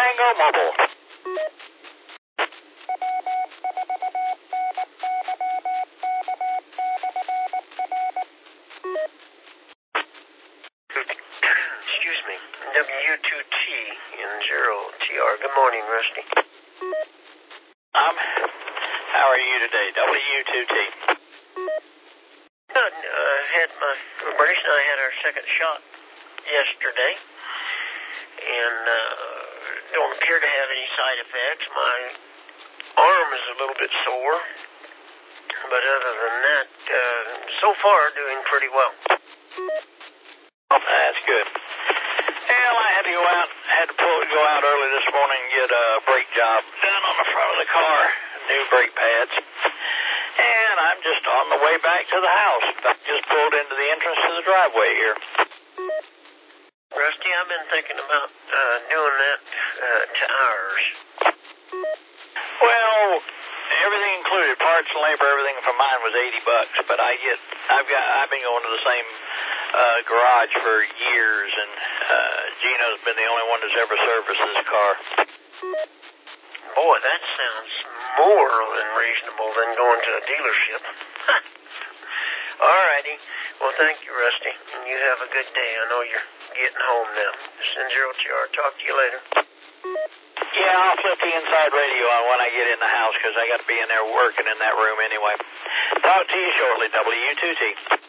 Tango Mobile. Excuse me. W2T in 0TR. Good morning, Rusty. How are you today, W2T? Good. Bernice and I had our second shot yesterday, and don't appear to have any side effects. My arm is a little bit sore, but other than that, so far doing pretty well. Oh, that's good. Well, I had to go out early this morning and get a brake job done on the front of the car, new brake pads. And I'm just on the way back to the house. I just pulled into the entrance to the driveway here. Rusty, I've been thinking about doing that to ours. Well, everything included, parts and labor, everything for mine was $80, but I've been going to the same garage for years, and Gino's been the only one that's ever serviced this car. Boy, that sounds more than reasonable than going to a dealership. All righty. Well, thank you, Rusty. And you have a good day. I know you're getting home now. This is 0TR. Talk to you later. Yeah, I'll flip the inside radio on when I get in the house because I got to be in there working in that room anyway. Talk to you shortly, W2T.